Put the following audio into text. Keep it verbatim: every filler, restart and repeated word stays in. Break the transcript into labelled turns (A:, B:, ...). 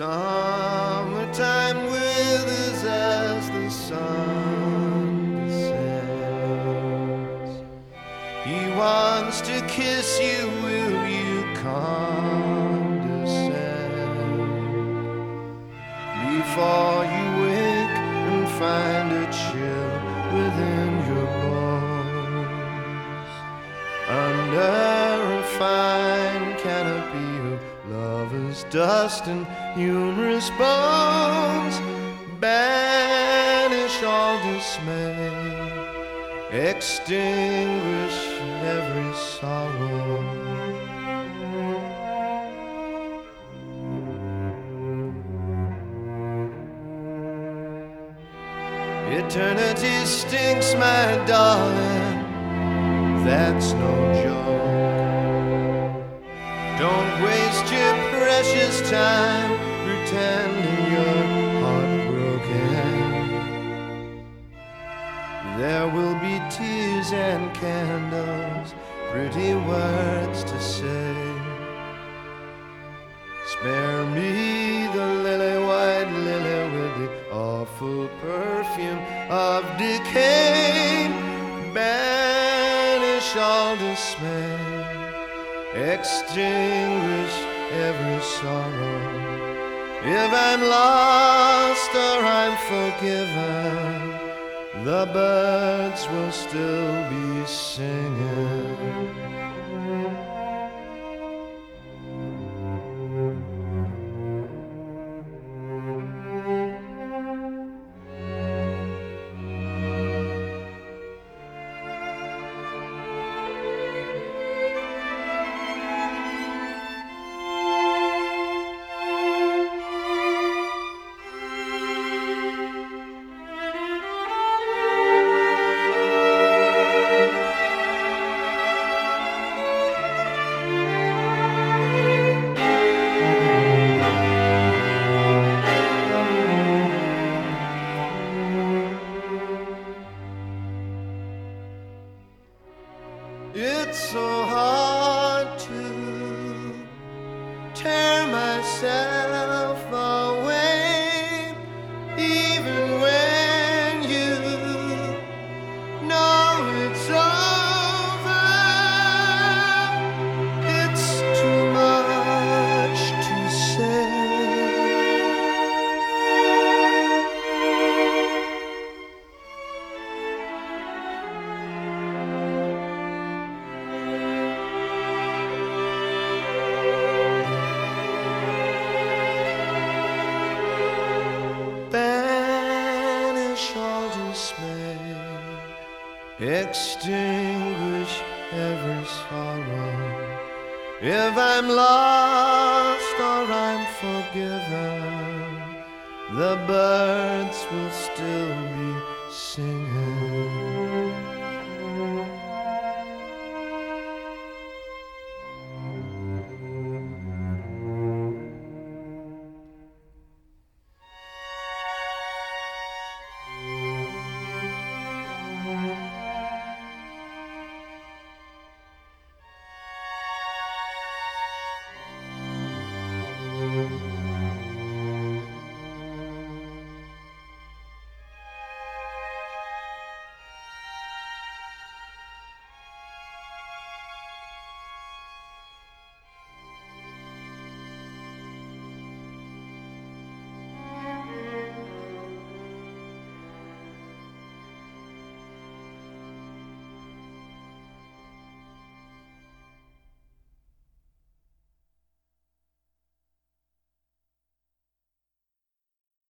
A: Summertime withers as the sun descends. He wants to kiss you, will you condescend? Before you wake and find a chill within your bones, under a fine canopy of lover's dust and humorous bones, banish all dismay, extinguish every sorrow. Eternity stinks, my darling, that's no joke. Don't waste your precious time pretending you're heartbroken. There will be tears and candles, pretty words to say. Spare me the lily white lily with the awful perfume of decay. Banish all dismay, extinguish every sorrow. If I'm lost or I'm forgiven, the birds will still be singing. It's so hard to tear myself away, even when you know it's over. It's too much to say. Banish all dismay, extinguish every sorrow. If I'm lost or I'm forgiven, the birds will still be singing.